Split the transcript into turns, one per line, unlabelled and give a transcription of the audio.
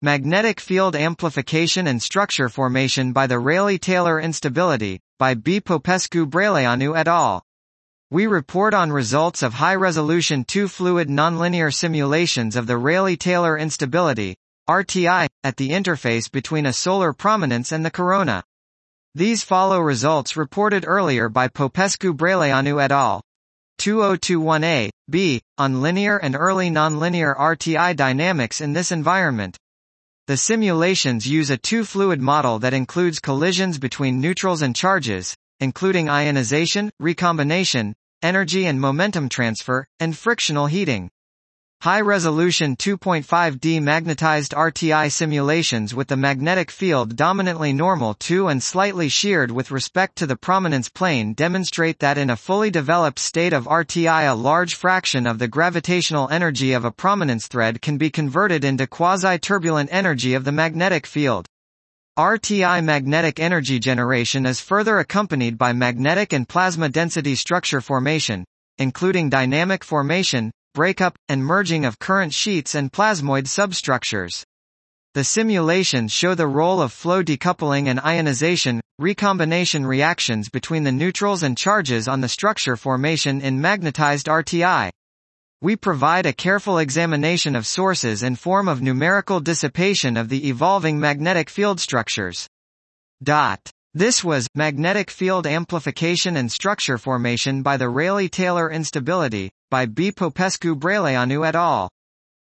Magnetic Field Amplification and Structure Formation by the Rayleigh-Taylor Instability, by B. Popescu-Braileanu et al. We report on results of high-resolution two-fluid nonlinear simulations of the Rayleigh-Taylor Instability, RTI, at the interface between a solar prominence and the corona. These follow results reported earlier by Popescu-Braileanu et al. 2021a, b, on linear and early nonlinear RTI dynamics in this environment. The simulations use a two-fluid model that includes collisions between neutrals and charges, including ionization, recombination, energy and momentum transfer, and frictional heating. High-resolution 2.5D magnetized RTI simulations with the magnetic field dominantly normal to and slightly sheared with respect to the prominence plane demonstrate that in a fully developed state of RTI a large fraction of the gravitational energy of a prominence thread can be converted into quasi-turbulent energy of the magnetic field. RTI magnetic energy generation is further accompanied by magnetic and plasma density structure formation, including dynamic formation, breakup, and merging of current sheets and plasmoid substructures. The simulations show the role of flow decoupling and ionization, recombination reactions between the neutrals and charges on the structure formation in magnetized RTI. We provide a careful examination of sources in form of numerical dissipation of the evolving magnetic field structures. This was Magnetic Field Amplification and Structure Formation by the Rayleigh-Taylor Instability, by B. Popescu-Braileanu et al.